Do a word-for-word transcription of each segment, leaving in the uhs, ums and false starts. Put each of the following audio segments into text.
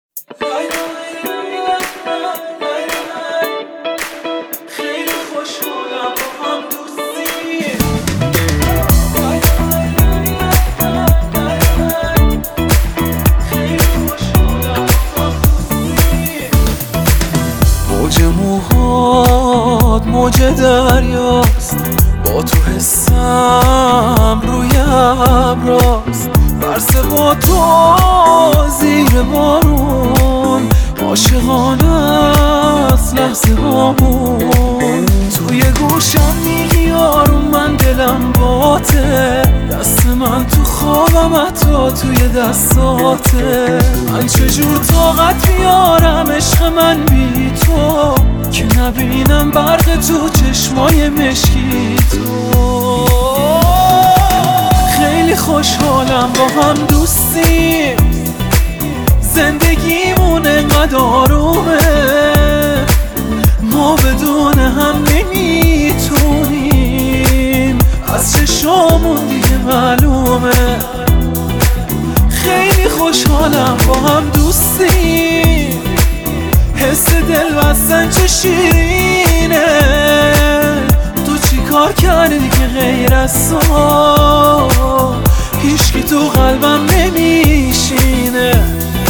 خیلی خوشحالم با هم دوستی. خیلی خوشحالم با هم دوستی. موج موهات موج دریاست، با تو حسم روی ابراست. برس با تو زیر بارون، عاشقانه است لحظه هامون. توی گوشم میگی آروم، من دلم باته، دست من تو خوابم حتی توی دستاته. من چجور طاقت بیارم عشق من بی تو، که نبینم برق تو چشمای مشکی تو. خیلی خوشحالم با هم دوستیم، زندگیمون انقدر آرومه. ما بدون هم نمیتونیم، از چشامون دیگه معلومه. خیلی خوشحالم با هم دوستیم، حس دل بستن چه شیرینه. تو چی کار کردی که غیر از تو هیچکی تو قلبم نمیشینه.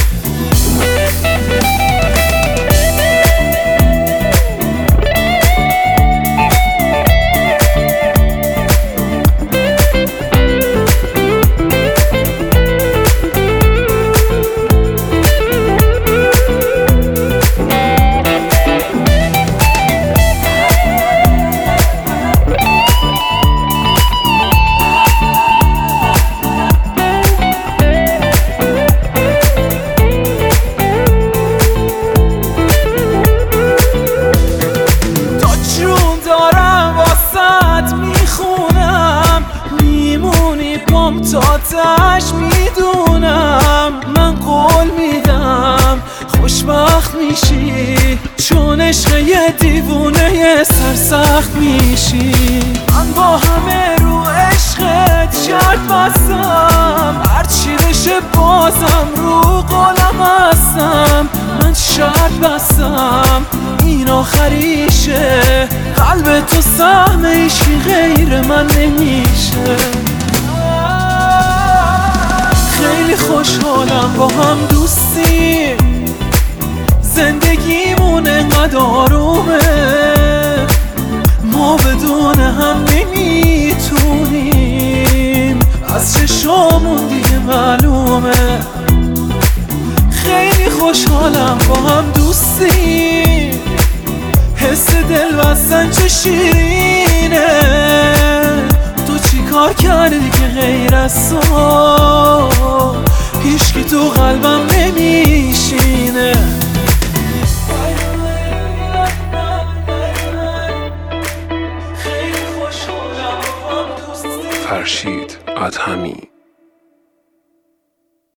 تاتش میدونم، من قول میدم خوشبخت میشی، چون عشق یه دیوونه یه سرسخت میشی. من با همه رو عشقت شرط بستم، هرچی بشه بازم رو قولم هستم. من شرط بستم این آخریشه، قلب تو سهم عشقی غیر من نمیشه. خیلی خوشحالم با هم دوستیم، زندگیمون انقدر آرومه. ما بدون هم نمیتونیم، از چشامون دیگه معلومه. خیلی خوشحالم با هم دوستیم، حس دل بستن چه شیرینه. تو چی کار کردی که غیر از تو هیچکی تو قلبم نمیشینه. فرشید ادهمی